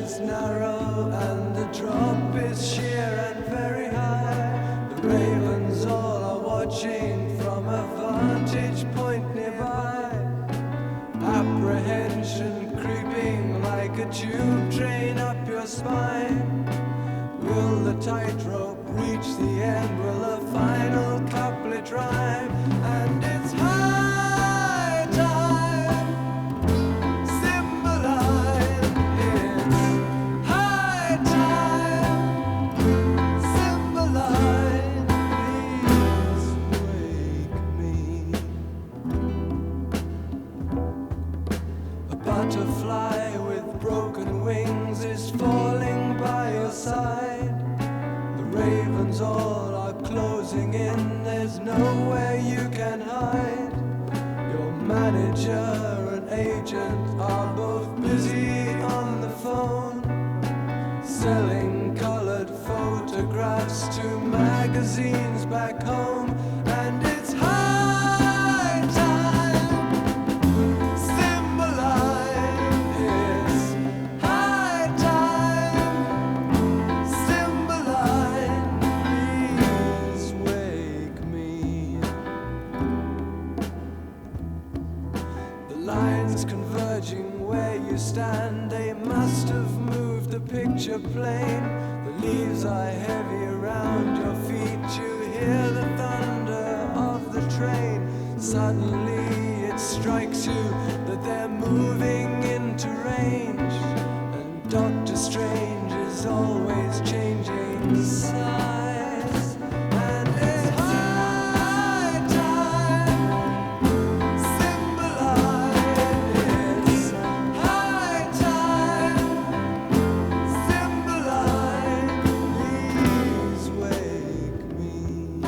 is narrow and the drop is sheer and very high. The ravens all are watching from a vantage point nearby. Apprehension creeping like a tube train up your spine. Will the tightrope reach the end? Will a final couplet rhyme? And it's high time, Cymbeline. It's high time, Cymbeline. Please wake me. A butterfly with broken wings is falling by your side. The ravens all are closing in, there's nowhere you can hide. Your manager and agent are both busy on the phone, selling colored photographs to magazines back home. And it's high time, Cymbeline. It's high time, Cymbeline. Please wake me. The lines converging where you stand, they must have moved the picture plane. The leaves are heavy around your feet, you hear the thunder of the train. Suddenly it strikes you that they're moving into range, and Doctor Strange is always changing size. And it's high time, Cymbeline. It's high time, Cymbeline. Please wake me.